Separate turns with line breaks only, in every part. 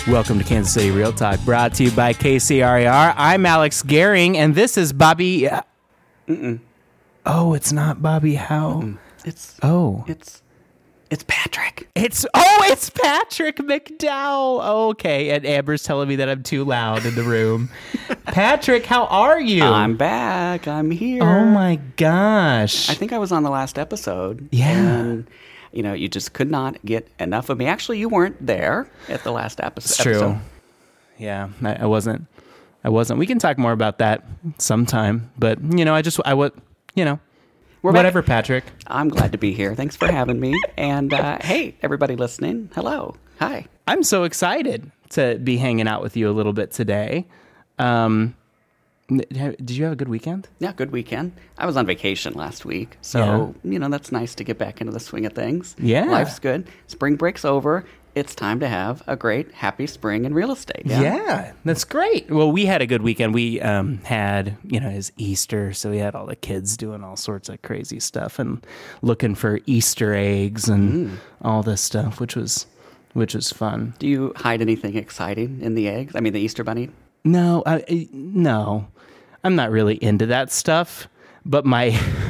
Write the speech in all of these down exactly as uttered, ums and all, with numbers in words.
Welcome to Kansas City Real Talk, brought to you by K C R A R. I'm Alex Gehring, and this is Bobby... Uh,
Mm-mm.
Oh, it's not Bobby Howe.
Mm-mm. It's...
Oh.
It's... It's Patrick.
It's... Oh, it's Patrick McDowell. Okay, and Amber's telling me that I'm too loud in the room. Patrick, how are you?
I'm back. I'm here.
Oh, my gosh.
I think I was on the last episode.
Yeah.
And, you know, you just could not get enough of me. Actually, you weren't there at the last episode.
It's true. Yeah, I, I wasn't. I wasn't. We can talk more about that sometime. But, you know, I just... I would... You know...
We're
Whatever,
back.
Patrick.
I'm glad to be here. Thanks for having me. And, uh, hey, everybody listening. Hello. Hi.
I'm so excited to be hanging out with you a little bit today. Um, did you have a good weekend?
Yeah, good weekend. I was on vacation last week. So, yeah. you know, that's nice to get back into the swing of things.
Yeah.
Life's good. Spring break's over. It's time to have a great, happy spring in real estate. Yeah,
yeah that's great. Well, we had a good weekend. We um, had, you know, his Easter, so we had all the kids doing all sorts of crazy stuff and looking for Easter eggs and mm. all this stuff, which was, which was fun.
Do you hide anything exciting in the eggs? I mean, the Easter bunny?
No, I, no, I'm not really into that stuff. But my,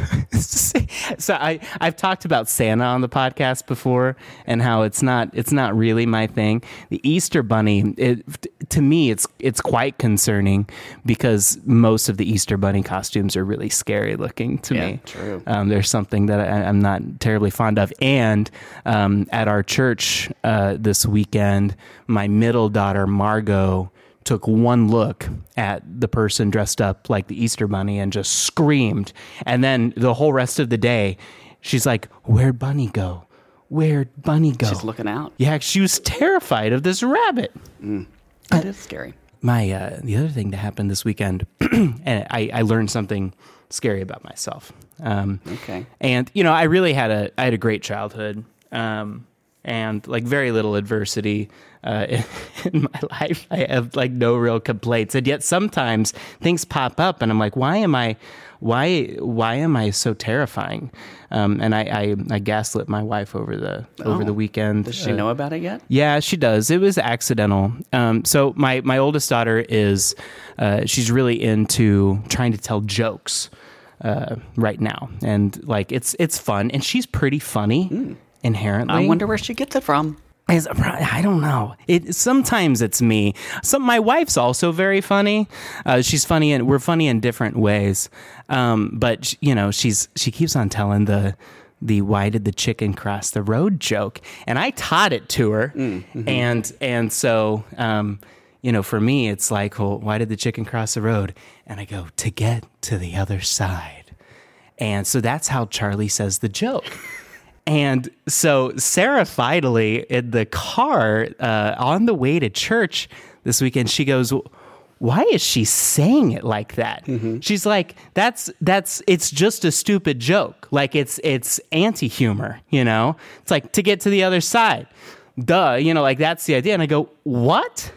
so I, I've talked about Santa on the podcast before and how it's not, it's not really my thing. The Easter bunny, it, to me, it's, it's quite concerning because most of the Easter bunny costumes are really scary looking to
yeah,
me.
True.
Um, there's something that I, I'm not terribly fond of. And um, at our church uh, this weekend, my middle daughter, Margot, took one look at the person dressed up like the Easter bunny and just screamed. And then the whole rest of the day, she's like, "Where'd Bunny go? Where'd Bunny go?"
She's looking out.
Yeah, she was terrified of this rabbit.
Mm. That is scary.
My uh, the other thing that happened this weekend, and I, I learned something scary about myself. Um,
okay.
And you know, I really had a I had a great childhood. Um, and like very little adversity uh, in, in my life. I have like no real complaints, and yet sometimes things pop up, and I'm like, why am I, why, why am I so terrifying? Um, and I, I, I gaslit my wife over the oh, over the weekend.
Does she
uh,
know about it yet?
Yeah, she does. It was accidental. Um, so my my oldest daughter is, uh, she's really into trying to tell jokes uh, right now, and like it's it's fun, and she's pretty funny. Mm. Inherently.
I wonder where she gets it from.
I don't know. It sometimes it's me. Some my wife's also very funny. Uh, she's funny, and we're funny in different ways. Um, but you know, she's she keeps on telling the the "why did the chicken cross the road" joke, and I taught it to her, mm-hmm. and and so um, you know, for me, it's like, well, why did the chicken cross the road? And I go, to get to the other side, and so that's how Charlie says the joke. And so Sarah Fidley in the car uh, on the way to church this weekend, she goes, "Why is she saying it like that?" Mm-hmm. She's like, "That's that's it's just a stupid joke. Like it's it's anti-humor, you know? It's like to get to the other side. Duh, you know, like that's the idea." And I go, "What?"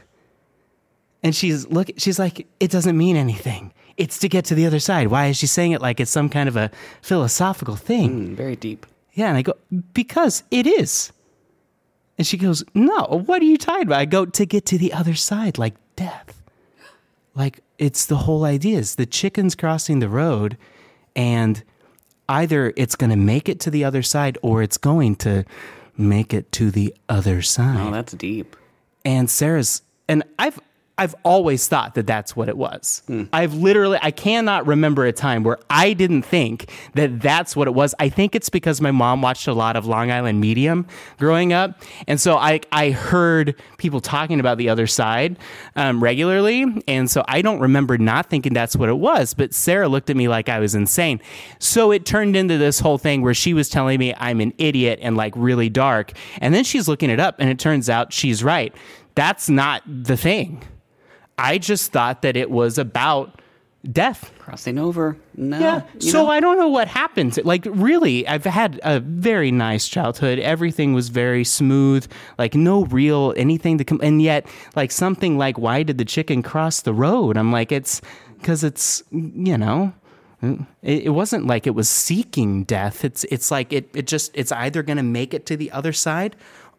And she's look she's like, "It doesn't mean anything. It's to get to the other side. Why is she saying it like it's some kind of a philosophical thing?"
Mm, very deep.
Yeah, and I go, "Because it is." And she goes, "No, what are you talking about?" I go, "To get to the other side, like death. Like, it's the whole idea is the chicken's crossing the road, and either it's going to make it to the other side or it's going to make it to the other side."
Oh, that's deep.
And Sarah's, and I've, I've always thought that that's what it was. Mm. I've literally, I cannot remember a time where I didn't think that that's what it was. I think it's because my mom watched a lot of Long Island Medium growing up. And so I, I heard people talking about the other side um, regularly. And so I don't remember not thinking that's what it was. But Sarah looked at me like I was insane. So it turned into this whole thing where she was telling me I'm an idiot and like really dark. And then she's looking it up and it turns out she's right. That's not the thing. I just thought that it was about death.
Crossing over. No.
Yeah. So know? I don't know what happened. Like, really, I've had a very nice childhood. Everything was very smooth. Like, no real anything to come. And yet, like, something like, why did the chicken cross the road? I'm like, it's because it's, you know, it, it wasn't like it was seeking death. It's it's like it, it just, it's either going to make it to the other side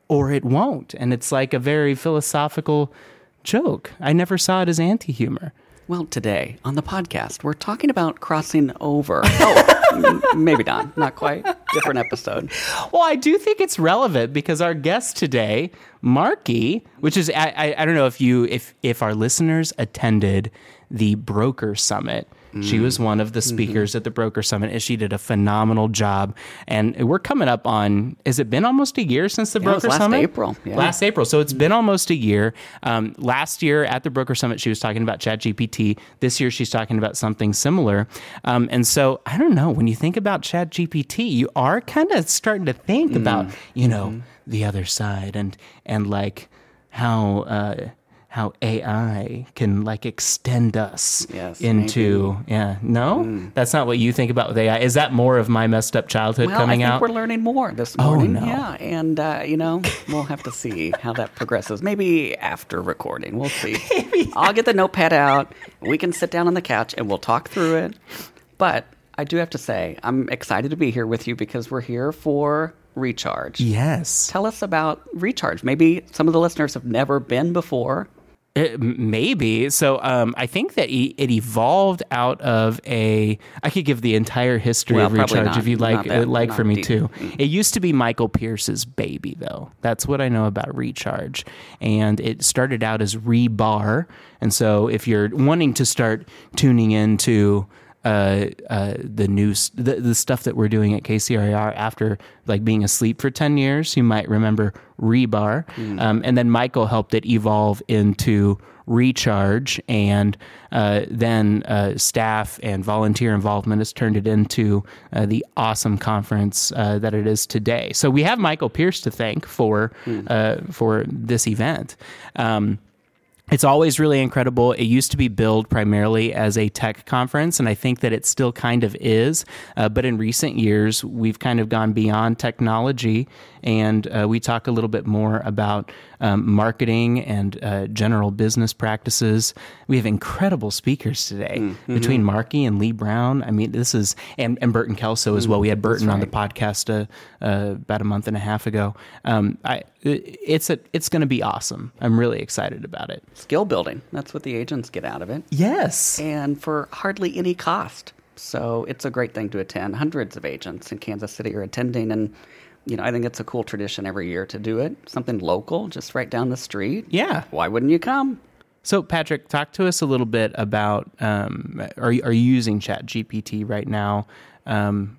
or it won't. And it's like a very philosophical joke. I never saw it as anti-humor.
Well, today on the podcast, we're talking about crossing over. Oh, m- maybe not. Not quite. Different episode.
Well, I do think it's relevant because our guest today, Marky, which is, I, I, I don't know if you, if, if our listeners attended the Broker Summit. Mm. She was one of the speakers mm-hmm. at the Broker Summit, and she did a phenomenal job. And we're coming up on, has it been almost a year since the
yeah,
Broker
it was last
Summit?
April. Yeah.
Last April. So it's mm-hmm. been almost a year. Um, last year at the Broker Summit, she was talking about ChatGPT. This year, she's talking about something similar. Um, and so, I don't know, when you think about ChatGPT, you are kind of starting to think mm-hmm. about, you know, mm-hmm. the other side and, and like how... Uh, how A I can like extend us
yes,
into, maybe. yeah, no? Mm. That's not what you think about with A I. Is that more of my messed up childhood
well,
coming out?
I think out? We're learning more this morning.
Oh, no.
Yeah, and, uh, you know, we'll have to see how that progresses. Maybe after recording. We'll see. I'll get the notepad out. We can sit down on the couch and we'll talk through it. But I do have to say, I'm excited to be here with you because we're here for Recharge.
Yes.
Tell us about Recharge. Maybe some of the listeners have never been before.
It, maybe. So um, I think that e- it evolved out of a... I could give the entire history
well,
of Recharge
not,
if you'd like,
that,
like for me
deep.
too. It used to be Michael Pierce's baby, though. That's what I know about Recharge. And it started out as Rebar. And so if you're wanting to start tuning into... Uh, uh, the news, the, the stuff that we're doing at K C R R after like being asleep for ten years, you might remember Rebar. Mm. Um, and then Michael helped it evolve into Recharge, and uh, then uh, staff and volunteer involvement has turned it into uh, the awesome conference uh, that it is today. So we have Michael Pierce to thank for mm. uh, for this event. Um, It's always really incredible. It used to be billed primarily as a tech conference, and I think that it still kind of is. Uh, but in recent years, we've kind of gone beyond technology, and uh, we talk a little bit more about um, marketing and uh, general business practices. We have incredible speakers today mm-hmm. between Marky and Lee Brown. I mean, this is, and, and Burton Kelso as well. We had Burton right. on the podcast uh, uh, about a month and a half ago. Um, I, it's a, it's going to be awesome. I'm really excited about it.
Skill building. That's what the agents get out of it.
Yes.
And for hardly any cost. So it's a great thing to attend. Hundreds of agents in Kansas City are attending, and you know, I think it's a cool tradition every year to do it. Something local, just right down the street.
Yeah.
Why wouldn't you come?
So, Patrick, talk to us a little bit about, um, are, you, are you using ChatGPT right now? Um,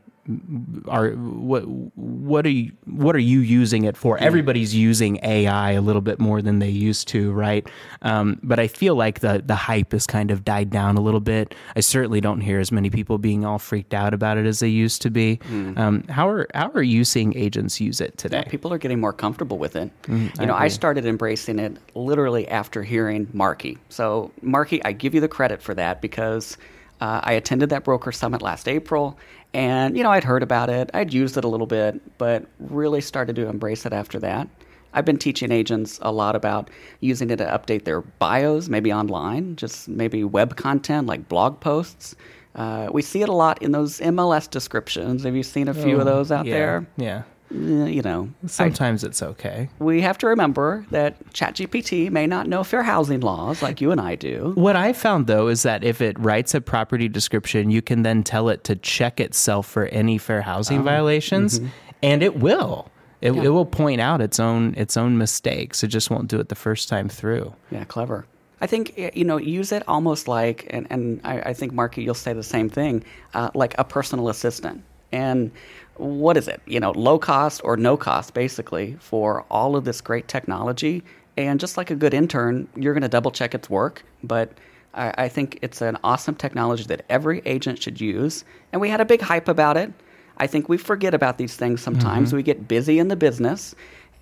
are what what are you what are you using it for? Everybody's using A I a little bit more than they used to, right? Um, but I feel like the the hype has kind of died down a little bit. I certainly don't hear as many people being all freaked out about it as they used to be. Mm. Um, how are how are you seeing agents use it today?
Yeah, people are getting more comfortable with it.
Mm,
you
I
know,
agree.
I started embracing it literally after hearing Marky. So, Marky, I give you the credit for that because uh, I attended that Broker Summit last April. And, you know, I'd heard about it. I'd used it a little bit, but really started to embrace it after that. I've been teaching agents a lot about using it to update their bios, maybe online, just maybe web content like blog posts. Uh, we see it a lot in those M L S descriptions. Have you seen a few
oh,
of those out
yeah,
there?
Yeah.
Uh, you know.
Sometimes
I,
it's okay.
We have to remember that ChatGPT may not know fair housing laws like you and I do.
What I found, though, is that if it writes a property description, you can then tell it to check itself for any fair housing oh, violations, mm-hmm. and it will. It, yeah. it will point out its own its own mistakes. It just won't do it the first time through.
Yeah, clever. I think, you know, use it almost like, and, and I, I think, Marky, you'll say the same thing, uh, like a personal assistant. And what is it? You know, low cost or no cost, basically, for all of this great technology. And just like a good intern, you're going to double check its work. But I, I think it's an awesome technology that every agent should use. And we had a big hype about it. I think we forget about these things sometimes. Mm-hmm. We get busy in the business.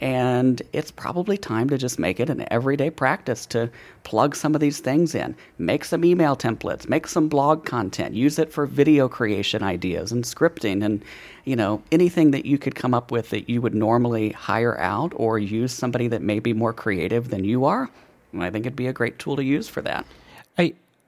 And it's probably time to just make it an everyday practice to plug some of these things in. Make some email templates, make some blog content, use it for video creation ideas and scripting and, you know, anything that you could come up with that you would normally hire out or use somebody that may be more creative than you are. I think it'd be a great tool to use for that.
I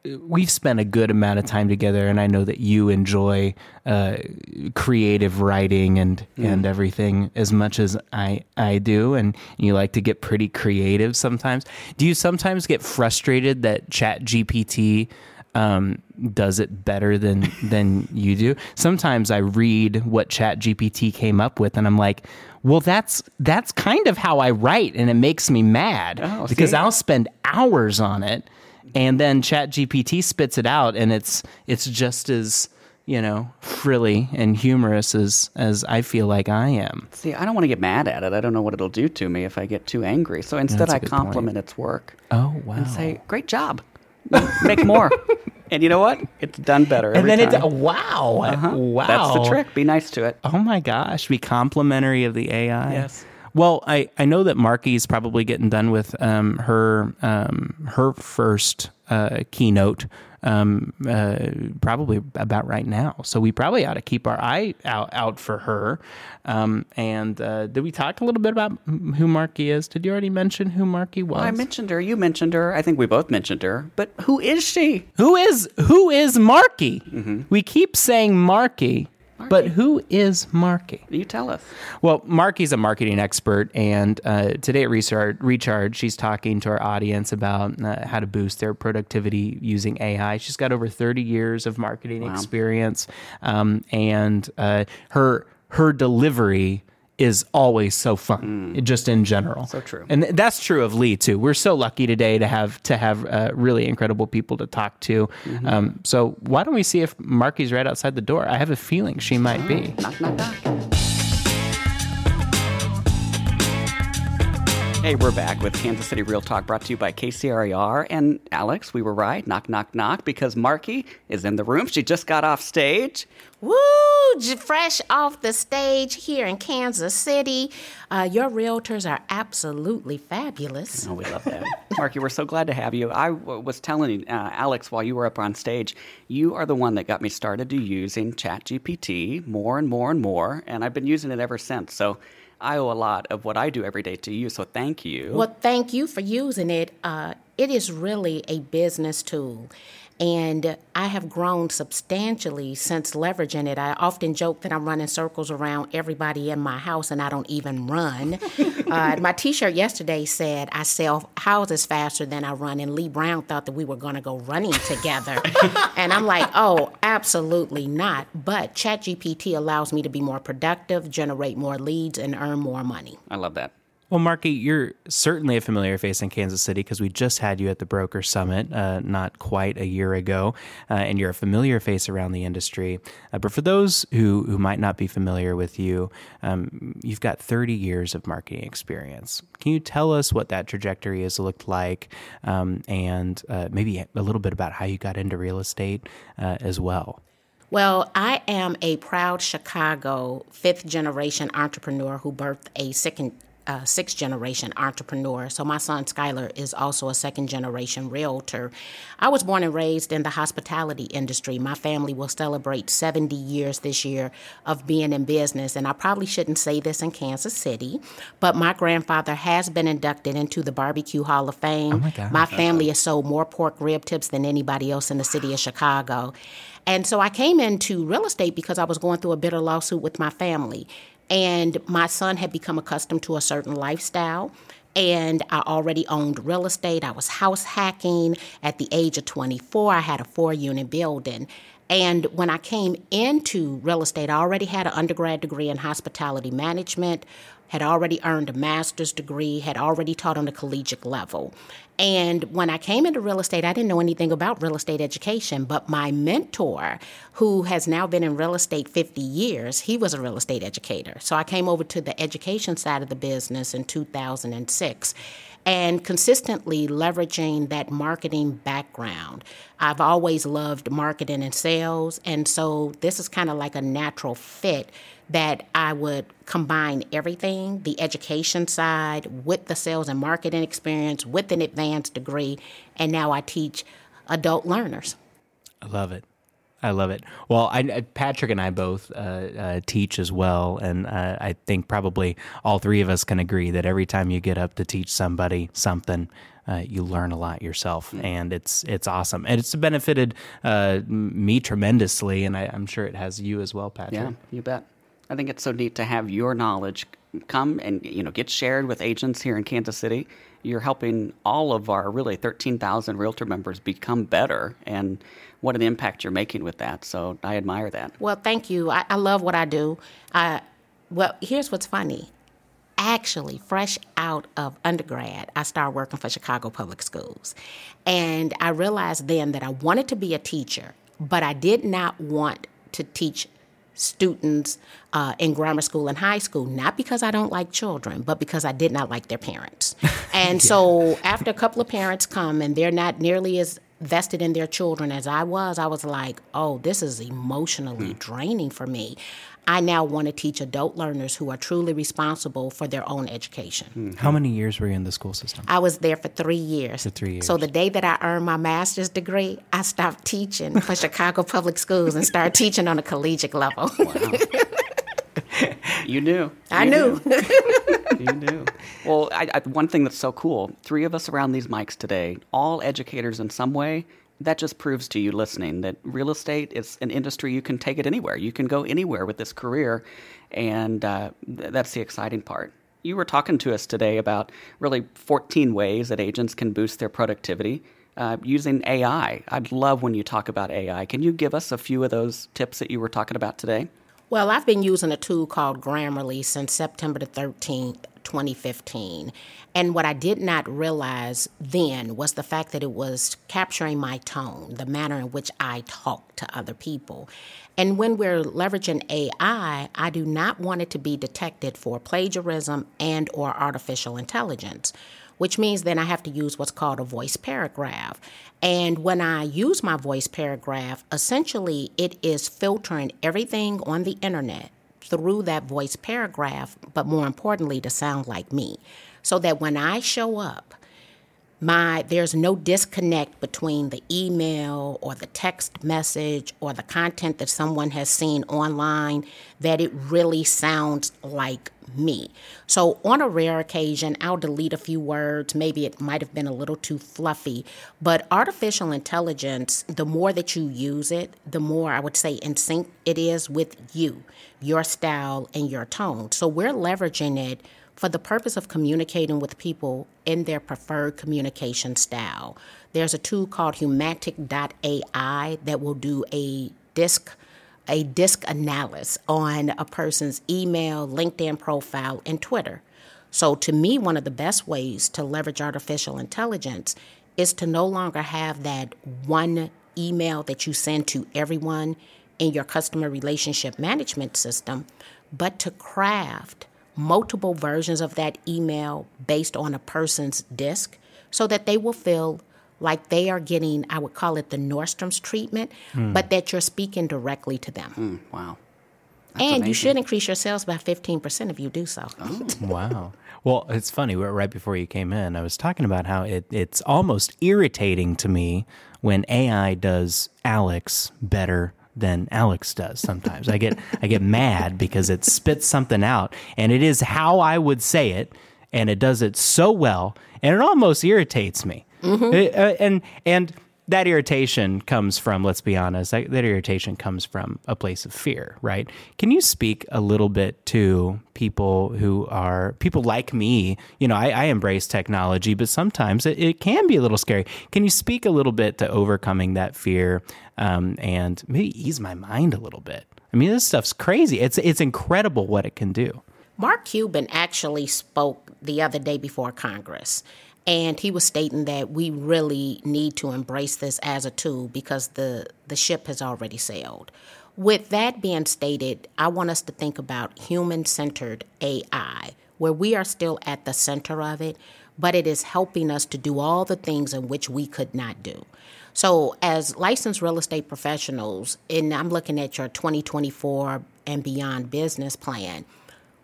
we've spent a good amount of time together, and I know that you enjoy uh, creative writing and, mm. and everything as much as I, I do, and you like to get pretty creative sometimes. Do you sometimes get frustrated that ChatGPT um, does it better than, than you do? Sometimes I read what ChatGPT came up with, and I'm like, well, that's that's kind of how I write, and it makes me mad oh, because I'll spend hours on it. And then ChatGPT spits it out, and it's it's just as, you know, frilly and humorous as, as I feel like I am.
See, I don't want to get mad at it. I don't know what it'll do to me if I get too angry. So instead, I compliment point. its work.
Oh, wow.
And say, great job. Make more. And you know what? It's done better every
And then
time.
it's, wow.
Uh-huh.
Wow.
That's the trick. Be nice to it.
Oh, my gosh. Be complimentary of the A I.
Yes.
Well, I, I know that Marky's probably getting done with um, her um, her first uh, keynote um, uh, probably about right now. So we probably ought to keep our eye out, out for her. Um, and uh, did we talk a little bit about who Marky is? Did you already mention who Marky was?
I mentioned her. You mentioned her. I think we both mentioned her. But who is she?
Who is who is Marky?
Mm-hmm.
We keep saying Marky. But who is Marky?
You tell us.
Well, Marky's a marketing expert, and uh, today at Recharge, Recharge, she's talking to our audience about uh, how to boost their productivity using A I. She's got over thirty years of marketing wow. experience, um, and uh, her her delivery is always so fun, mm. just in general.
So true.
And that's true of Lee, too. We're so lucky today to have to have uh, really incredible people to talk to. Mm-hmm. Um, so why don't we see if Marky's right outside the door? I have a feeling she might
oh,
be.
Knock, knock, knock. Hey, we're back with Kansas City Real Talk, brought to you by K C R A R. And Alex, we were right. Knock, knock, knock, because Marky is in the room. She just got off stage.
Woo! Fresh off the stage here in Kansas City. Uh, your realtors are absolutely fabulous.
Oh, we love that. Marky, we're so glad to have you. I w- was telling uh, Alex while you were up on stage, you are the one that got me started to using ChatGPT more and more and more, and I've been using it ever since. So I owe a lot of what I do every day to you, so thank you.
Well, thank you for using it. Uh, it is really a business tool. And I have grown substantially since leveraging it. I often joke that I'm running circles around everybody in my house, and I don't even run. uh, my T-shirt yesterday said, I sell houses faster than I run, and Lee Brown thought that we were going to go running together. And I'm like, oh, absolutely not. But ChatGPT allows me to be more productive, generate more leads, and earn more money.
I love that.
Well, Marky, you're certainly a familiar face in Kansas City because we just had you at the Broker Summit uh, not quite a year ago, uh, and you're a familiar face around the industry. Uh, but for those who, who might not be familiar with you, um, you've got thirty years of marketing experience. Can you tell us what that trajectory has looked like, um, and uh, maybe a little bit about how you got into real estate uh, as well?
Well, I am a proud Chicago fifth-generation entrepreneur who birthed a second Uh, sixth-generation entrepreneur. So my son, Skylar, is also a second-generation realtor. I was born and raised in the hospitality industry. My family will celebrate seventy years this year of being in business, and I probably shouldn't say this in Kansas City, but my grandfather has been inducted into the Barbecue Hall of Fame.
Oh my God.
My family has sold more pork rib tips than anybody else in the city of Chicago. And so I came into real estate because I was going through a bitter lawsuit with my family. And my son had become accustomed to a certain lifestyle, and I already owned real estate. I was house hacking. At the age of twenty-four, I had a four-unit building. And when I came into real estate, I already had an undergrad degree in hospitality management, had already earned a master's degree, had already taught on the collegiate level. And when I came into real estate, I didn't know anything about real estate education, but my mentor, who has now been in real estate fifty years, he was a real estate educator. So I came over to the education side of the business in two thousand six. And consistently leveraging that marketing background. I've always loved marketing and sales, and so this is kind of like a natural fit that I would combine everything, the education side with the sales and marketing experience, with an advanced degree, and now I teach adult learners.
I love it. I love it. Well, I, Patrick and I both uh, uh, teach as well, and uh, I think probably all three of us can agree that every time you get up to teach somebody something, uh, you learn a lot yourself, mm. and it's it's awesome. And it's benefited uh, me tremendously, and I, I'm sure it has you as well, Patrick.
Yeah, you bet. I think it's so neat to have your knowledge come and you know get shared with agents here in Kansas City. You're helping all of our really thirteen thousand realtor members become better, and what an impact you're making with that. So I admire that.
Well, thank you. I, I love what I do. Uh, well, here's what's funny. Actually, fresh out of undergrad, I started working for Chicago Public Schools. And I realized then that I wanted to be a teacher, but I did not want to teach students uh, in grammar school and high school, not because I don't like children, but because I did not like their parents. And yeah. so after a couple of parents come and they're not nearly as vested in their children as I was, I was like, oh, this is emotionally mm. draining for me. I now want to teach adult learners who are truly responsible for their own education.
Mm. How many years were you in the school system?
I was there for three years.
For three years.
So the day that I earned my master's degree, I stopped teaching for Chicago Public Schools and started teaching on a collegiate level.
Wow. You knew.
I
you
knew.
knew. You knew. Well, I, I, one thing that's so cool, three of us around these mics today, all educators in some way. That just proves to you listening that real estate is an industry you can take it anywhere. You can go anywhere with this career, and uh, th- that's the exciting part. You were talking to us today about really fourteen ways that agents can boost their productivity uh, using A I. I'd love when you talk about A I. Can you give us a few of those tips that you were talking about today?
Well, I've been using a tool called Grammarly since September the thirteenth, twenty fifteen. And what I did not realize then was the fact that it was capturing my tone, the manner in which I talk to other people. And when we're leveraging A I, I do not want it to be detected for plagiarism and or artificial intelligence, which means then I have to use what's called a voice paragraph. And when I use my voice paragraph, essentially it is filtering everything on the internet through that voice paragraph, but more importantly, to sound like me. So that when I show up, my there's no disconnect between the email or the text message or the content that someone has seen online, that it really sounds like me. So on a rare occasion, I'll delete a few words. Maybe it might have been a little too fluffy. But artificial intelligence, the more that you use it, the more I would say in sync it is with you, your style and your tone. So we're leveraging it for the purpose of communicating with people in their preferred communication style. There's a tool called Humantic dot A I that will do a disc a disc analysis on a person's email, LinkedIn profile, and Twitter. So to me, one of the best ways to leverage artificial intelligence is to no longer have that one email that you send to everyone in your customer relationship management system, but to craft multiple versions of that email based on a person's disc so that they will feel like they are getting, I would call it the Nordstrom's treatment, mm. but that you're speaking directly to them.
Mm, wow. That's
and
amazing.
You should increase your sales by fifteen percent if you do so.
Oh.
Wow. Well, it's funny. Right before you came in, I was talking about how it, it's almost irritating to me when A I does Alex better than Alex does sometimes. I get I get mad because it spits something out, and it is how I would say it, and it does it so well, and it almost irritates me. Mm-hmm. It, uh, and and that irritation comes from, let's be honest, that, that irritation comes from a place of fear, right? Can you speak a little bit to people who are, people like me? You know, I, I embrace technology, but sometimes it, it can be a little scary. Can you speak a little bit to overcoming that fear um, and maybe ease my mind a little bit? I mean, this stuff's crazy. It's it's incredible what it can do.
Mark Cuban actually spoke the other day before Congress. And he was stating that we really need to embrace this as a tool because the, the ship has already sailed. With that being stated, I want us to think about human-centered A I, where we are still at the center of it, but it is helping us to do all the things in which we could not do. So as licensed real estate professionals, and I'm looking at your twenty twenty-four and beyond business plan,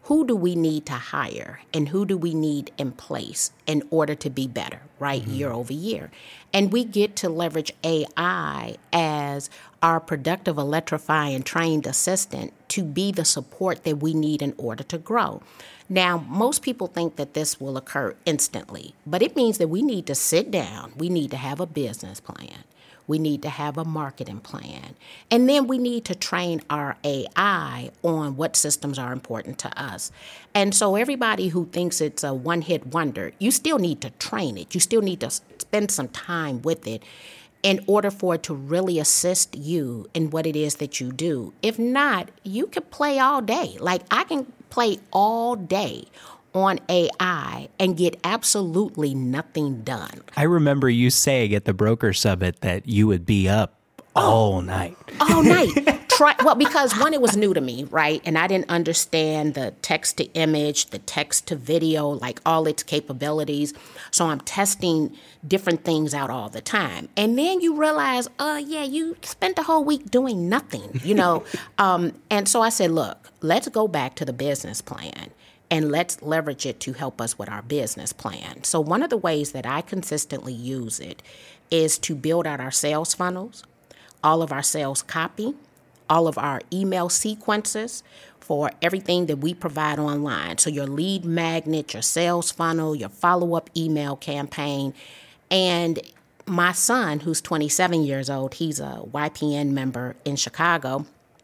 who do we need to hire and who do we need in place in order to be better, right, mm-hmm. year over year. And we get to leverage A I as our productive, electrifying, trained assistant to be the support that we need in order to grow. Now, most people think that this will occur instantly, but it means that we need to sit down. We need to have a business plan. We need to have a marketing plan. And then we need to train our A I on what systems are important to us. And so everybody who thinks it's a one-hit wonder, you still need to train it. You still need to spend some time with it in order for it to really assist you in what it is that you do. If not, you could play all day. Like I can play all day on A I and get absolutely nothing done.
I remember you saying at the Broker Summit that you would be up all oh, night.
All night. Try, well, because one, it was new to me, right? And I didn't understand the text to image, the text to video, like all its capabilities. So I'm testing different things out all the time. And then you realize, oh, yeah, you spent the whole week doing nothing, you know? um, and so I said, look, let's go back to the business plan. And let's leverage it to help us with our business plan. So one of the ways that I consistently use it is to build out our sales funnels, all of our sales copy, all of our email sequences for everything that we provide online. So your lead magnet, your sales funnel, your follow-up email campaign. And my son, who's twenty-seven years old, he's a Y P N member in Chicago.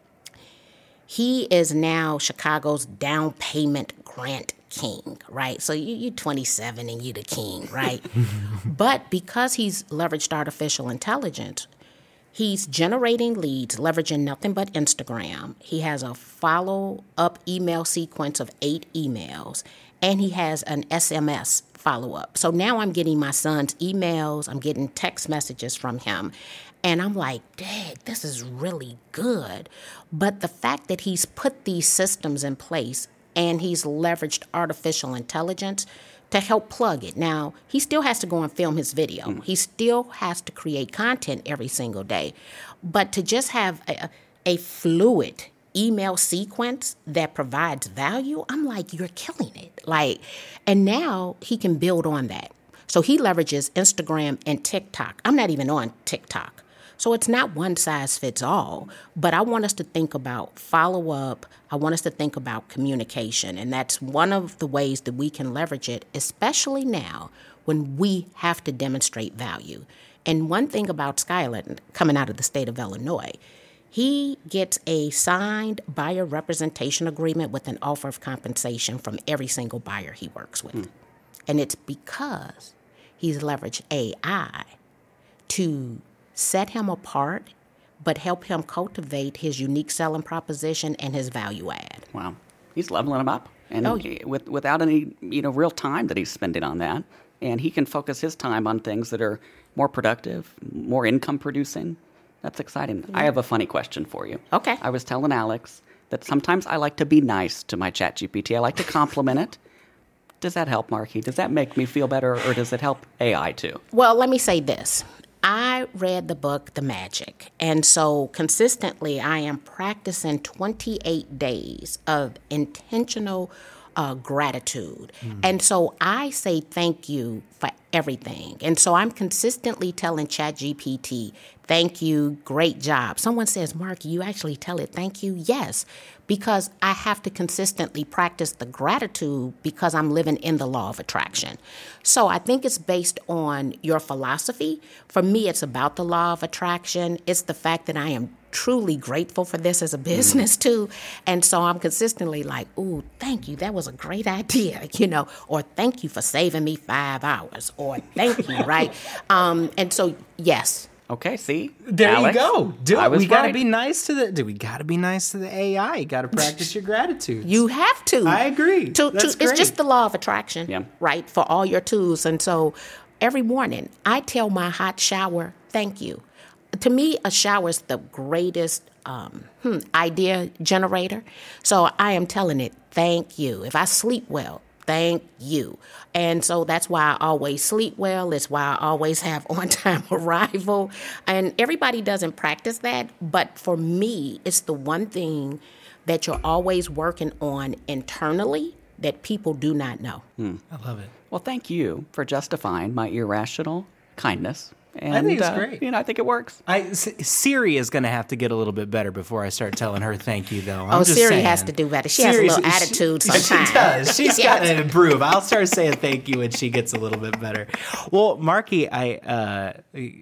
He is now Chicago's down payment grant king, right? So you, you're twenty-seven and you're the king, right? But because he's leveraged artificial intelligence, he's generating leads, leveraging nothing but Instagram. He has a follow-up email sequence of eight emails, and he has an S M S follow-up. So now I'm getting my son's emails, I'm getting text messages from him, and I'm like, Dad, this is really good. But the fact that he's put these systems in place and he's leveraged artificial intelligence to help plug it. Now, he still has to go and film his video. Mm. He still has to create content every single day. But to just have a, a fluid email sequence that provides value, I'm like, you're killing it. Like, and now he can build on that. So he leverages Instagram and TikTok. I'm not even on TikTok. So it's not one size fits all, but I want us to think about follow-up. I want us to think about communication, and that's one of the ways that we can leverage it, especially now when we have to demonstrate value. And one thing about Skyland, coming out of the state of Illinois, he gets a signed buyer representation agreement with an offer of compensation from every single buyer he works with. Mm. And it's because he's leveraged A I to set him apart, but help him cultivate his unique selling proposition and his value add.
Wow. He's leveling him up. And
oh,
he, with, without any you know real time that he's spending on that. And he can focus his time on things that are more productive, more income producing. That's exciting. Yeah. I have a funny question for you.
Okay.
I was telling Alex that sometimes I like to be nice to my ChatGPT. I like to compliment it. Does that help, Marky? Does that make me feel better, or does it help A I too?
Well, let me say this. I read the book, The Magic, and so consistently I am practicing twenty-eight days of intentional uh, gratitude. Mm. And so I say thank you for everything. And so I'm consistently telling ChatGPT, thank you, great job. Someone says, Mark, you actually tell it thank you? Yes, because I have to consistently practice the gratitude because I'm living in the law of attraction. So I think it's based on your philosophy. For me, it's about the law of attraction. It's the fact that I am truly grateful for this as a business too. And so I'm consistently like, ooh, thank you. That was a great idea, you know, or thank you for saving me five hours, or thank you, right? Um, and so, yes.
Okay, see?
There
Alex,
you go. Do
I
it.
was
We got to
right.
be nice to the do we got to be nice to the A I. You got to practice your gratitude.
You have to.
I agree.
To,
That's
to,
great.
It's just the law of attraction,
yeah.
right, for all your tools. And so every morning I tell my hot shower, thank you. To me, a shower is the greatest um, hmm, idea generator. So I am telling it, thank you. If I sleep well, thank you. And so that's why I always sleep well. It's why I always have on-time arrival. And everybody doesn't practice that. But for me, it's the one thing that you're always working on internally that people do not know.
I love it.
Well, thank you for justifying my irrational kindness. And,
I think it's
uh,
great.
You know, I think it works.
I, S- Siri is going to have to get a little bit better before I start telling her thank you, though. I'm
Oh,
just
Siri
saying.
has to do better. She
Siri-
has a little
she-
attitude
she,
sometimes.
She does. She's
Yes.
got to improve. I'll start saying thank you when she gets a little bit better. Well, Marky, I uh,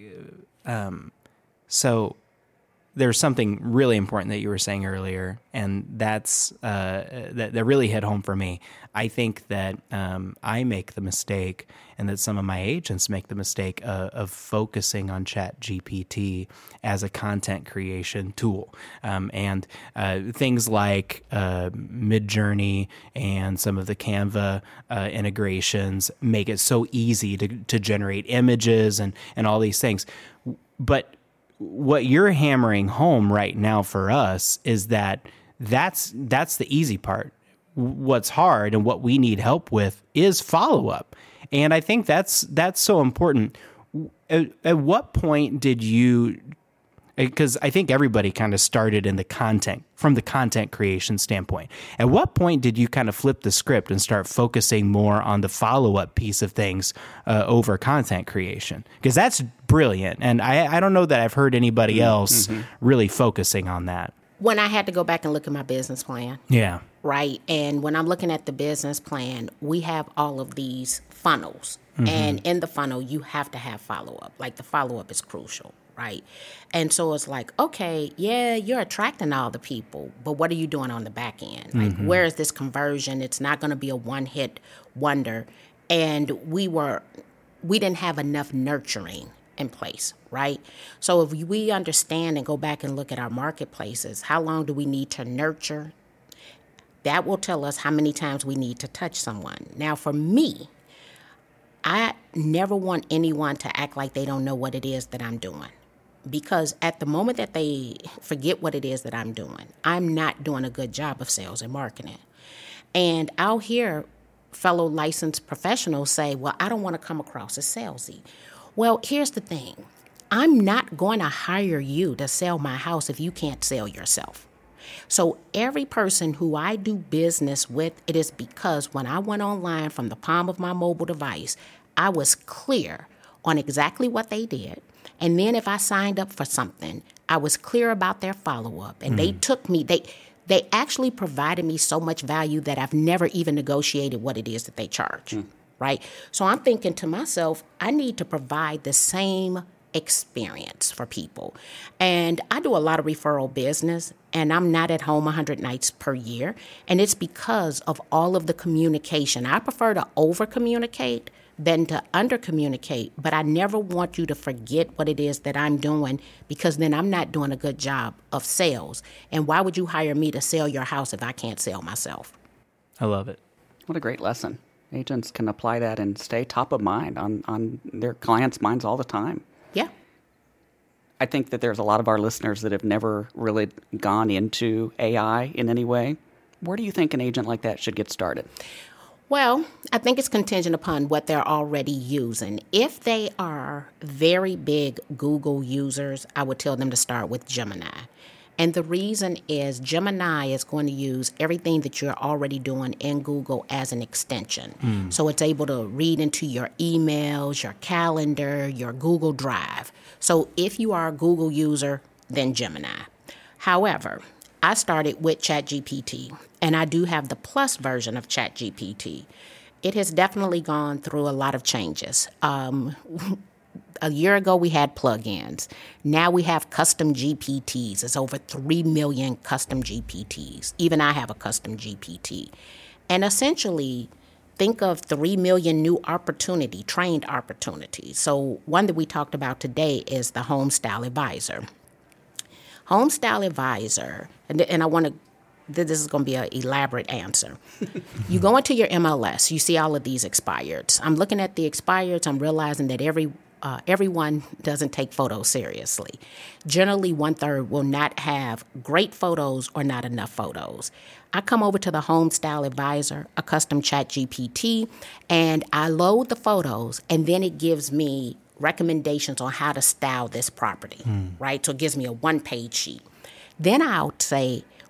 um, so there's something really important that you were saying earlier, and that's uh, that, that really hit home for me. I think that um, I make the mistake, and that some of my agents make the mistake uh, of focusing on ChatGPT as a content creation tool, um, and uh, things like uh, Midjourney and some of the Canva uh, integrations make it so easy to to generate images and and all these things, but what you're hammering home right now for us is that that's that's the easy part. What's hard and what we need help with is follow up. And I think that's that's so important. At, at what point did you, because I think everybody kind of started in the content, from the content creation standpoint. At what point did you kind of flip the script and start focusing more on the follow-up piece of things uh, over content creation? Because that's brilliant. And I, I don't know that I've heard anybody else mm-hmm. really focusing on that.
When I had to go back and look at my business plan.
Yeah.
Right. And when I'm looking at the business plan, we have all of these funnels. Mm-hmm. And in the funnel, you have to have follow-up. Like the follow-up is crucial. Right. And so it's like, okay, yeah, you're attracting all the people, but what are you doing on the back end? Like, mm-hmm. where is this conversion? It's not going to be a one-hit wonder. And we were, we didn't have enough nurturing in place, right? So if we understand and go back and look at our marketplaces, how long do we need to nurture? That will tell us how many times we need to touch someone. Now, for me, I never want anyone to act like they don't know what it is that I'm doing. Because at the moment that they forget what it is that I'm doing, I'm not doing a good job of sales and marketing. And I'll hear fellow licensed professionals say, well, I don't want to come across as salesy. Well, here's the thing. I'm not going to hire you to sell my house if you can't sell yourself. So every person who I do business with, it is because when I went online from the palm of my mobile device, I was clear on exactly what they did. And then if I signed up for something, I was clear about their follow-up. And mm. they took me, they they actually provided me so much value that I've never even negotiated what it is that they charge, mm. right? So I'm thinking to myself, I need to provide the same experience for people. And I do a lot of referral business, and I'm not at home one hundred nights per year. And it's because of all of the communication. I prefer to over-communicate than to under-communicate, but I never want you to forget what it is that I'm doing, because then I'm not doing a good job of sales. And why would you hire me to sell your house if I can't sell myself?
I love it.
What a great lesson. Agents can apply that and stay top of mind on, on their clients' minds all the time.
Yeah.
I think that there's a lot of our listeners that have never really gone into A I in any way. Where do you think an agent like that should get started?
Well, I think it's contingent upon what they're already using. If they are very big Google users, I would tell them to start with Gemini. And the reason is Gemini is going to use everything that you're already doing in Google as an extension. Mm. So it's able to read into your emails, your calendar, your Google Drive. So if you are a Google user, then Gemini. However, I started with ChatGPT, and I do have the plus version of ChatGPT. It has definitely gone through a lot of changes. Um, a year ago, we had plugins. Now we have custom G P Ts. It's over three million custom G P Ts. Even I have a custom G P T. And essentially, think of three million new opportunity, trained opportunities. So one that we talked about today is the Home Style Advisor. Home Style Advisor, and, and I want to, this is going to be an elaborate answer. You go into your M L S, you see all of these expireds. I'm looking at the expireds, I'm realizing that every uh, everyone doesn't take photos seriously. Generally, one third will not have great photos or not enough photos. I come over to the Home Style Advisor, a custom Chat G P T, and I load the photos, and then it gives me recommendations on how to style this property, mm. right? So it gives me a one-page sheet. Then I'll say,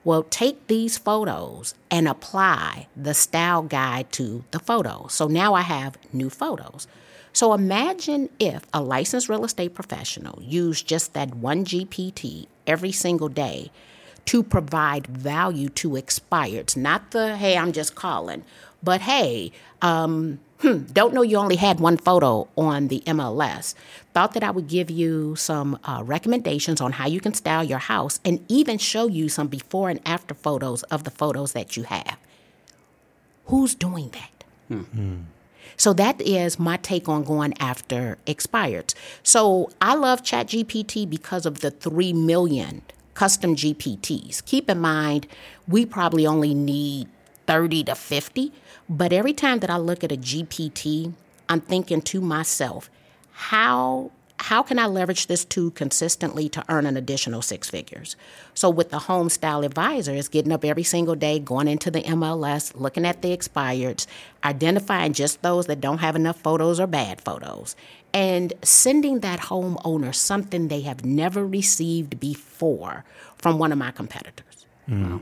Well, take these photos and apply the style guide to the photos. So now I have new photos. So imagine if a licensed real estate professional used just that one G P T every single day to provide value to expireds. Not the, hey, I'm just calling, but hey, um, hmm, don't know you only had one photo on the M L S. Thought that I would give you some uh, recommendations on how you can style your house and even show you some before and after photos of the photos that you have. Who's doing that? Mm-hmm. So that is my take on going after expireds. So I love ChatGPT because of the three million custom G P Ts. Keep in mind, we probably only need thirty to fifty, but every time that I look at a G P T, I'm thinking to myself, how how can I leverage this tool consistently to earn an additional six figures? So with the Home Style Advisor, it's getting up every single day, going into the M L S, looking at the expireds, identifying just those that don't have enough photos or bad photos, and sending that homeowner something they have never received before from one of my competitors. Mm.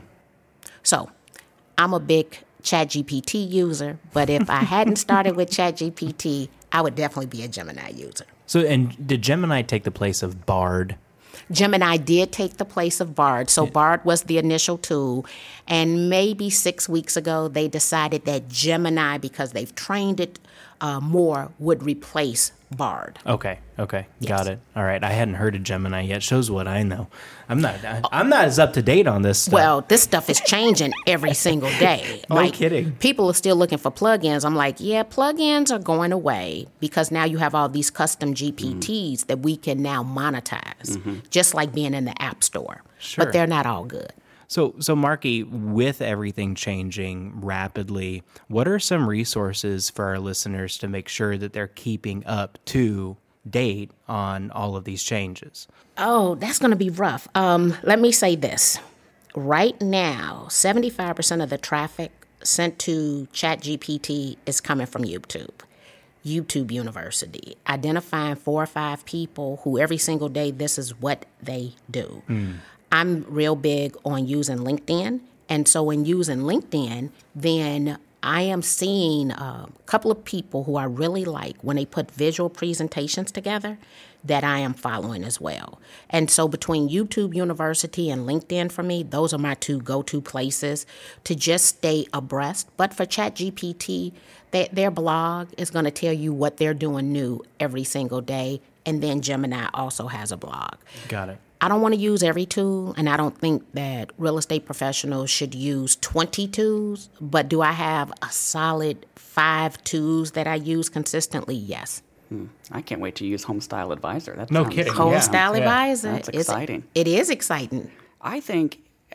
So I'm a big ChatGPT user, but if I hadn't started with ChatGPT, I would definitely be a Gemini user.
So, and did Gemini take the place of Bard?
Gemini did take the place of Bard. So yeah. Bard was the initial tool. And maybe six weeks ago, they decided that Gemini, because they've trained it uh, more, would replace Bard.
Okay. Okay.
Yes.
Got it. All right. I hadn't heard of Gemini yet. Shows what I know. I'm not. I'm not as up to date on this stuff.
Well, this stuff is changing every single day.
No
like,
kidding.
People are still looking for plugins. I'm like, yeah, plugins are going away because now you have all these custom G P Ts mm. that we can now monetize, mm-hmm. just like being in the App Store.
Sure.
But they're not all good.
So, so Marky, with everything changing rapidly, what are some resources for our listeners to make sure that they're keeping up to date on all of these changes?
Oh, that's going to be rough. Um, let me say this. Right now, seventy-five percent of the traffic sent to ChatGPT is coming from YouTube. YouTube University, identifying four or five people who every single day, this is what they do. Mm. I'm real big on using LinkedIn. And so in using LinkedIn, then I am seeing a couple of people who I really like when they put visual presentations together that I am following as well. And so between YouTube University and LinkedIn for me, those are my two go-to places to just stay abreast. But for ChatGPT, they, their blog is going to tell you what they're doing new every single day. And then Gemini also has a blog.
Got it.
I don't want to use every tool, and I don't think that real estate professionals should use twenty tools, but do I have a solid five tools that I use consistently? Yes.
Hmm. I can't wait to use Home Style Advisor. That
no
sounds,
kidding.
Home
yeah.
Style
yeah.
Advisor.
That's exciting.
It's, it is exciting.
I think,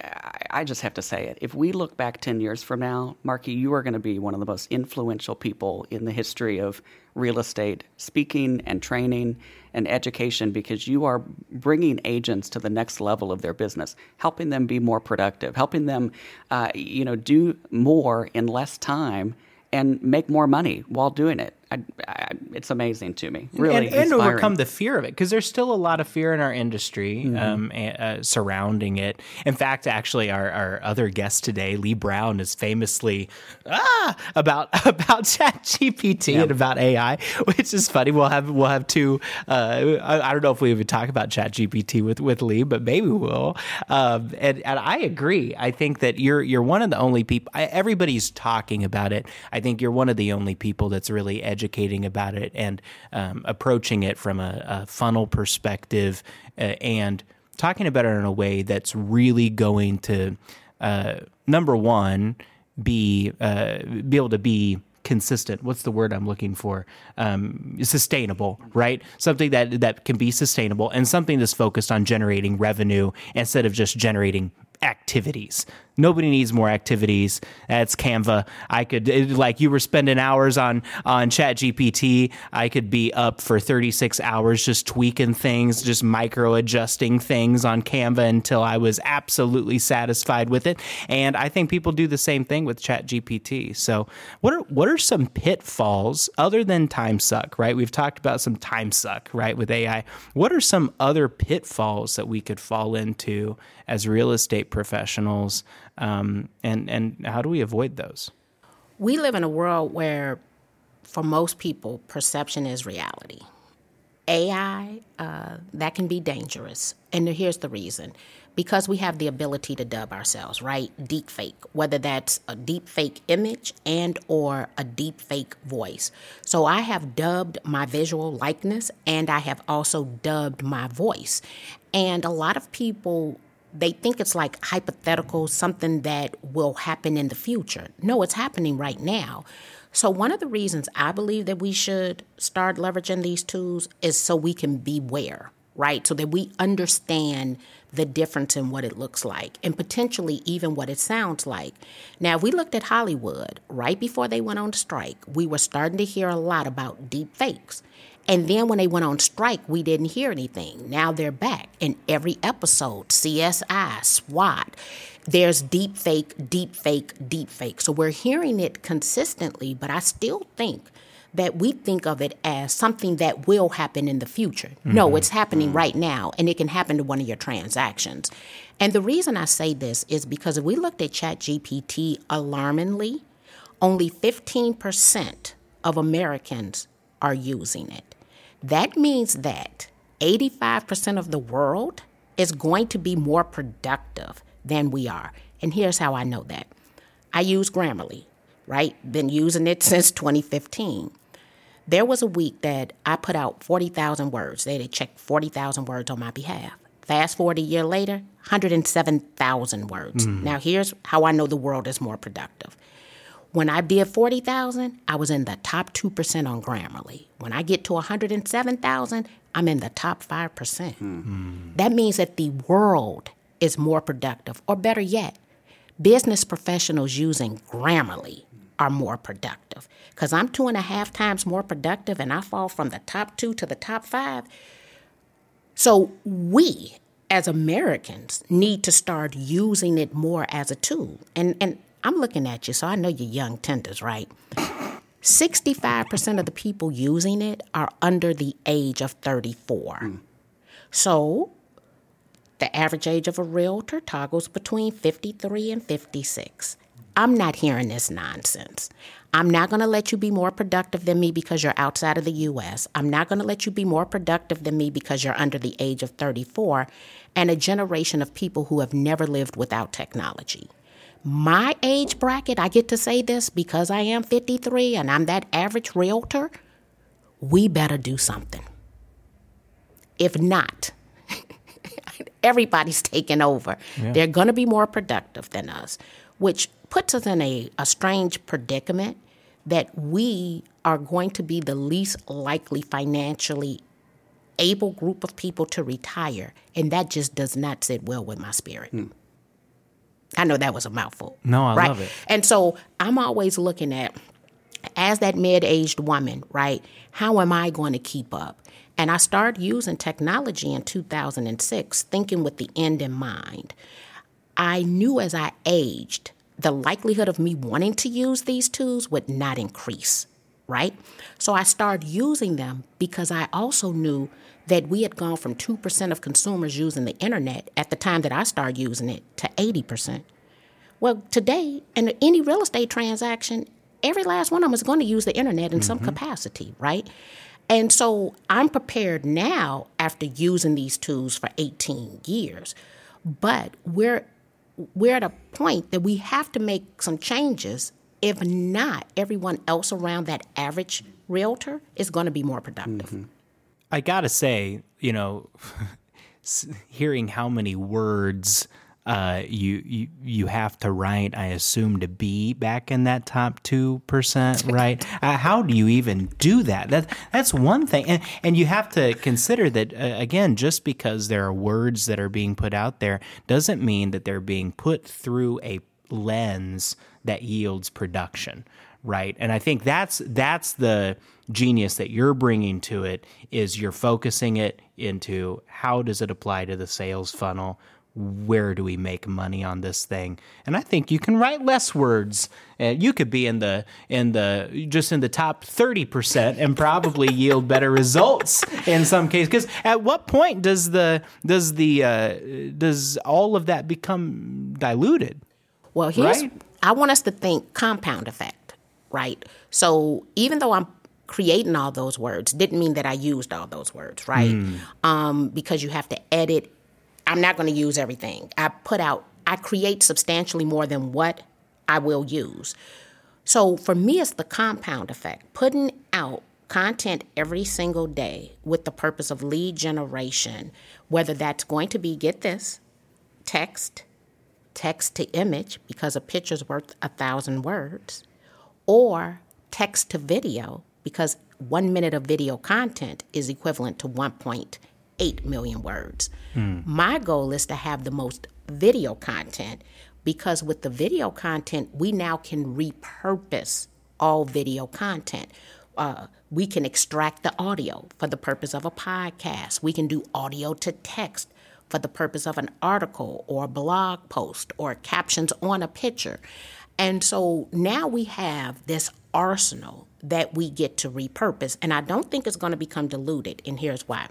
I just have to say it, if we look back ten years from now, Marky, you are going to be one of the most influential people in the history of real estate speaking and training and education, because you are bringing agents to the next level of their business, helping them be more productive, helping them, uh, you know, do more in less time and make more money while doing it. I, I, it's amazing to me, really,
and, and
inspiring.
overcome the fear of it, because there's still a lot of fear in our industry mm-hmm. um, uh, surrounding it. In fact, actually, our, our other guest today, Lee Brown, is famously ah about about ChatGPT yep. and about A I, which is funny. We'll have we'll have two. Uh, I, I don't know if we even talk about ChatGPT with with Lee, but maybe we'll. Um, and, and I agree. I think that you're you're one of the only people. I, everybody's talking about it. I think you're one of the only people that's really educated. educating about it and um, approaching it from a, a funnel perspective uh, and talking about it in a way that's really going to, uh, number one, be uh, be able to be consistent. What's the word I'm looking for? Um, sustainable, right? Something that, that can be sustainable and something that's focused on generating revenue instead of just generating activities. Nobody needs more activities. That's Canva. I could, it, like you were spending hours on, on ChatGPT. I could be up for thirty-six hours just tweaking things, just micro adjusting things on Canva until I was absolutely satisfied with it. And I think people do the same thing with ChatGPT. So what are, what are some pitfalls other than time suck, right? We've talked about some time suck, right, with A I. What are some other pitfalls that we could fall into as real estate professionals? Um, and, and how do we avoid those?
We live in a world where, for most people, perception is reality. A I, uh, that can be dangerous. And here's the reason. Because we have the ability to dub ourselves, right? Deep fake, whether that's a deep fake image and or a deep fake voice. So I have dubbed my visual likeness, and I have also dubbed my voice. And a lot of people, they think it's like hypothetical, something that will happen in the future. No, it's happening right now. So one of the reasons I believe that we should start leveraging these tools is so we can beware, right? So that we understand the difference in what it looks like and potentially even what it sounds like. Now, if we looked at Hollywood right before they went on strike, we were starting to hear a lot about deep fakes. And then when they went on strike, we didn't hear anything. Now they're back in every episode, C S I, SWAT. There's deep fake, deep fake, deep fake. So we're hearing it consistently, but I still think that we think of it as something that will happen in the future. Mm-hmm. No, it's happening mm-hmm. right now, and it can happen to one of your transactions. And the reason I say this is because if we looked at ChatGPT alarmingly, only fifteen percent of Americans are using it. That means that eighty-five percent of the world is going to be more productive than we are. And here's how I know that. I use Grammarly, right? Been using it since twenty fifteen. There was a week that I put out forty thousand words. They had checked forty thousand words on my behalf. Fast forward a year later, one hundred seven thousand words. Mm. Now, here's how I know the world is more productive. When I did forty thousand, I was in the top two percent on Grammarly. When I get to one hundred seven thousand, I'm in the top five percent. Mm. That means that the world is more productive. Or better yet, business professionals using Grammarly are more productive. Because I'm two and a half times more productive and I fall from the top two to the top five. So we, as Americans, need to start using it more as a tool. And and I'm looking at you, so I know you're young tenders, right? sixty-five percent of the people using it are under the age of thirty-four. Mm. So the average age of a realtor toggles between fifty-three and fifty-six. I'm not hearing this nonsense. I'm not going to let you be more productive than me because you're outside of the U S. I'm not going to let you be more productive than me because you're under the age of thirty-four and a generation of people who have never lived without technology. My age bracket, I get to say this because I am fifty-three and I'm that average realtor, we better do something. If not, everybody's taking over. Yeah. They're going to be more productive than us, which puts us in a, a strange predicament that we are going to be the least likely financially able group of people to retire. And that just does not sit well with my spirit. Hmm. I know that was a mouthful.
No, I
right?
love it.
And so I'm always looking at, as that mid-aged woman, right, how am I going to keep up? And I started using technology in two thousand six, thinking with the end in mind. I knew as I aged, the likelihood of me wanting to use these tools would not increase, right? So I started using them because I also knew that we had gone from two percent of consumers using the internet at the time that I started using it to eighty percent. Well, today, in any real estate transaction, every last one of them is going to use the internet in mm-hmm. some capacity, right? And so I'm prepared now after using these tools for eighteen years. But we're we're at a point that we have to make some changes. If not, everyone else around that average realtor is going to be more productive. Mm-hmm.
I got to say, you know, hearing how many words uh, you, you you have to rank, I assume, to be back in that top two percent, right? Uh, how do you even do that? That that's one thing, and and you have to consider that uh, again, just because there are words that are being put out there doesn't mean that they're being put through a lens that yields production, right? And I think that's that's the genius that you're bringing to it, is you're focusing it into how does it apply to the sales funnel? Where do we make money on this thing? And I think you can write less words. And you could be in the in the just in the top thirty percent and probably yield better results in some cases. Because at what point does the does the uh, does all of that become diluted?
Well, here's
Right?
I want us to think compound effect, right? So even though I'm creating all those words, didn't mean that I used all those words, right?
Mm.
Um, because you have to edit. I'm not going to use everything. I put out, I create substantially more than what I will use. So for me, it's the compound effect. Putting out content every single day with the purpose of lead generation, whether that's going to be, get this, text, text to image, because a picture's worth a thousand words, or text to video, because one minute of video content is equivalent to one point eight million words. Mm. My goal is to have the most video content, because with the video content, we now can repurpose all video content. Uh, we can extract the audio for the purpose of a podcast. We can do audio to text for the purpose of an article or a blog post or captions on a picture. And so now we have this arsenal that we get to repurpose. And I don't think it's going to become diluted. And here's why.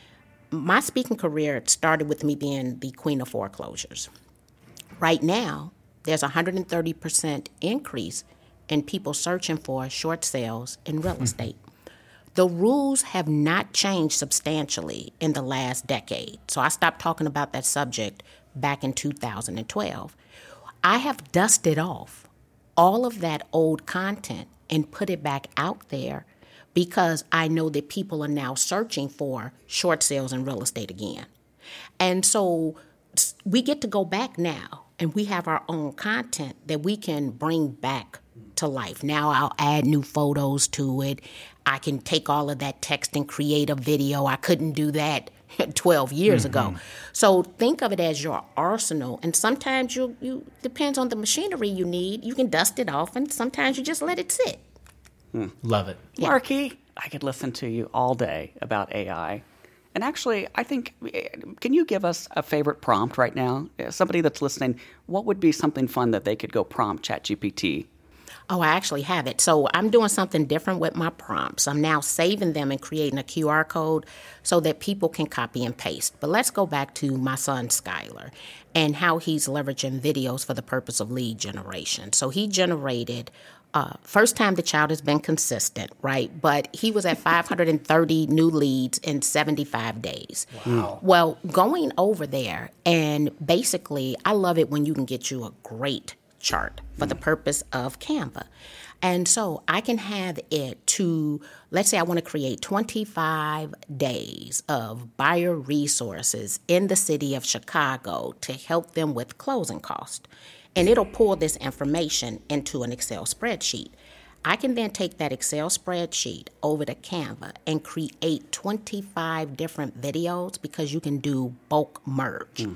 My speaking career started with me being the queen of foreclosures. Right now, there's a one hundred thirty percent increase in people searching for short sales in real estate. The rules have not changed substantially in the last decade. So I stopped talking about that subject back in two thousand twelve. I have dusted off all of that old content and put it back out there, because I know that people are now searching for short sales in real estate again. And so we get to go back now, and we have our own content that we can bring back to life. Now I'll add new photos to it. I can take all of that text and create a video. I couldn't do that twelve years mm-hmm. ago. So think of it as your arsenal. And sometimes you, you depends on the machinery you need. You can dust it off, and sometimes you just let it sit.
Hmm. Love it.
Yeah. Marky, I could listen to you all day about A I. And actually, I think, can you give us a favorite prompt right now? Somebody that's listening, what would be something fun that they could go prompt ChatGPT?
Oh, I actually have it. So I'm doing something different with my prompts. I'm now saving them and creating a Q R code so that people can copy and paste. But let's go back to my son, Skylar, and how he's leveraging videos for the purpose of lead generation. So he generated... Uh, first time the child has been consistent, right? But he was at five hundred thirty new leads in seventy-five days.
Wow.
Well, going over there, and basically, I love it when you can get you a great chart for mm. the purpose of Canva. And so I can have it to, let's say I want to create twenty-five days of buyer resources in the city of Chicago to help them with closing costs. And it'll pull this information into an Excel spreadsheet. I can then take that Excel spreadsheet over to Canva and create twenty-five different videos, because you can do bulk merge. Mm.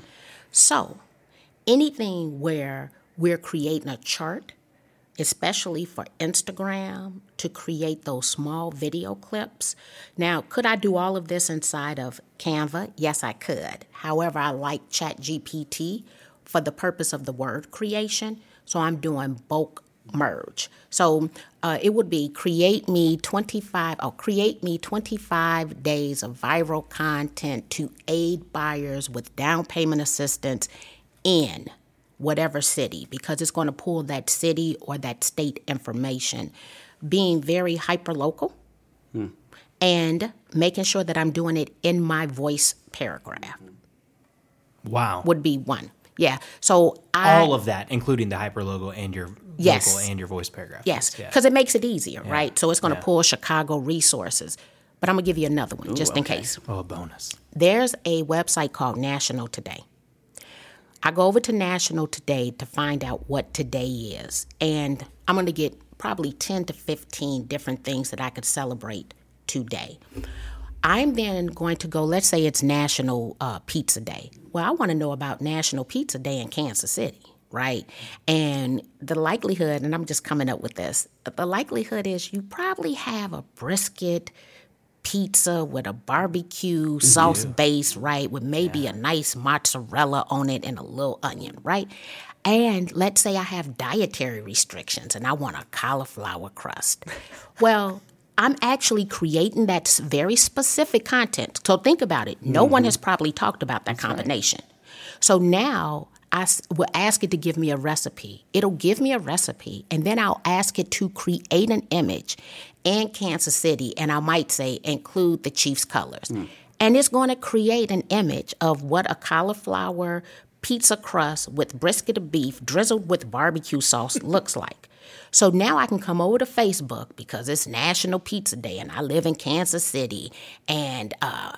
So anything where we're creating a chart, especially for Instagram, to create those small video clips. Now, could I do all of this inside of Canva? Yes, I could. However, I like ChatGPT for the purpose of the word creation, so I'm doing bulk merge. So uh, it would be create me twenty-five, or create me twenty-five days of viral content to aid buyers with down payment assistance in whatever city, because it's going to pull that city or that state information, being very hyper-local hmm. and making sure that I'm doing it in my voice paragraph.
Wow.
Would be one. Yeah. So I,
all of that, including the hyperlogo and your
yes.
local and your voice paragraph.
Yes, because yeah. it makes it easier, yeah. right? So it's going to
yeah.
pull Chicago resources. But I'm going to give you another one,
Ooh,
just
okay.
in case.
Oh, a bonus.
There's a website called National Today. I go over to National today to find out what today is. And I'm going to get probably ten to fifteen different things that I could celebrate today. I'm then going to go, let's say it's National uh, Pizza Day. Well, I want to know about National Pizza Day in Kansas City, right? And the likelihood, and I'm just coming up with this, the likelihood is you probably have a brisket pizza with a barbecue sauce yeah. base, right, with maybe yeah. a nice mozzarella on it and a little onion, right? And let's say I have dietary restrictions and I want a cauliflower crust. Well, I'm actually creating that very specific content. So think about it. No mm-hmm. one has probably talked about that That's combination. Right. So now I will ask it to give me a recipe. It'll give me a recipe, and then I'll ask it to create an image in Kansas City, and I might say include the Chiefs colors. Mm. And it's going to create an image of what a cauliflower pizza crust with brisket of beef drizzled with barbecue sauce looks like. So now I can come over to Facebook because it's National Pizza Day and I live in Kansas City, and uh,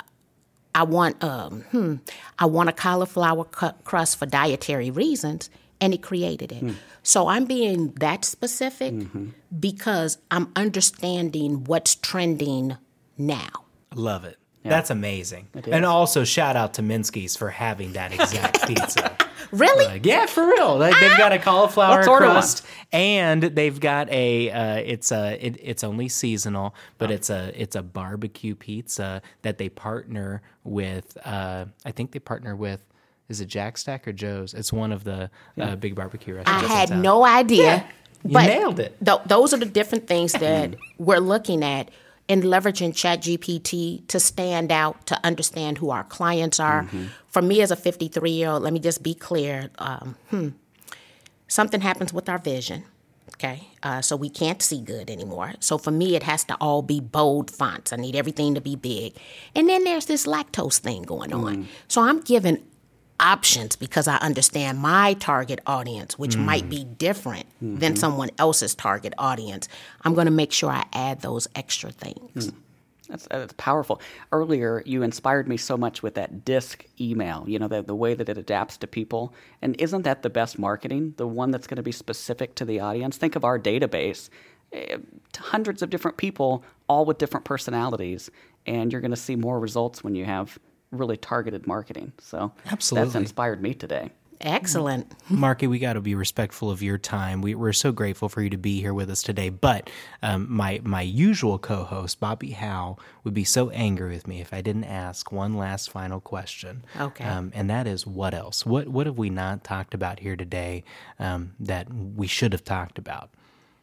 I want um, hmm, I want a cauliflower cu- crust for dietary reasons, and it created it. Mm. So I'm being that specific mm-hmm. because I'm understanding what's trending now.
Love it. Yeah. That's amazing. And also shout out to Minsky's for having that exact pizza.
Really?
Like, yeah, for real. Like, ah! They've got a cauliflower crust, and they've got a. Uh, it's a. It, it's only seasonal, but oh. it's a. It's a barbecue pizza that they partner with. Uh, I think they partner with. Is it Jack Stack or Joe's? It's one of the yeah. uh, big barbecue restaurants.
I had no idea.
Yeah. You
but
nailed it.
Th- those are the different things that we're looking at in leveraging ChatGPT to stand out, to understand who our clients are. Mm-hmm. For me as a fifty-three-year-old, let me just be clear. Um, hmm, something happens with our vision, okay? Uh, so we can't see good anymore. So for me, it has to all be bold fonts. I need everything to be big. And then there's this lactose thing going on. Mm. So I'm giving options because I understand my target audience, which mm. might be different mm-hmm. than someone else's target audience. I'm going to make sure I add those extra things.
Mm. That's, that's powerful. Earlier, you inspired me so much with that DISC email, you know, the, the way that it adapts to people. And isn't that the best marketing, the one that's going to be specific to the audience? Think of our database, eh, hundreds of different people, all with different personalities, and you're going to see more results when you have really targeted marketing. So
absolutely,
that's inspired me today.
Excellent.
Marky, we got to be respectful of your time. We, we're so grateful for you to be here with us today. But um, my my usual co-host, Bobby Howe, would be so angry with me if I didn't ask one last final question.
Okay.
Um, and that is, what else? What what have we not talked about here today um, that we should have talked about?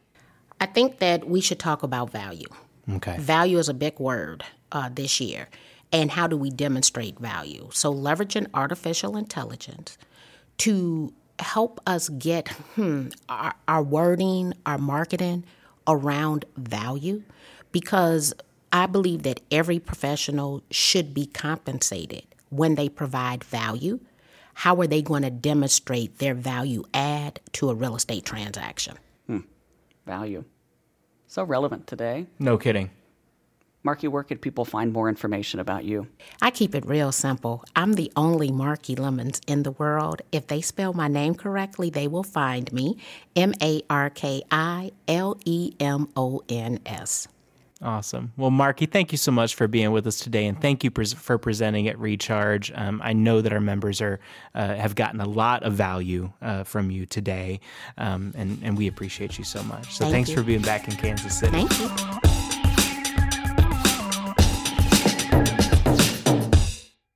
I think that we should talk about value.
Okay.
Value is a big word uh, this year. And how do we demonstrate value? So leveraging artificial intelligence to help us get hmm, our, our wording, our marketing around value, because I believe that every professional should be compensated when they provide value. How are they going to demonstrate their value add to a real estate transaction?
Hmm. Value. So relevant today.
No kidding.
Marky, where could people find more information about you?
I keep it real simple. I'm the only Marky Lemons in the world. If they spell my name correctly, they will find me. M A R K I L E M O N S.
Awesome. Well, Marky, thank you so much for being with us today, and thank you pres- for presenting at Recharge. Um, I know that our members are uh, have gotten a lot of value uh, from you today, um, and, and we appreciate you so much. So
thank
thanks
you.
for being back in Kansas City.
Thank you.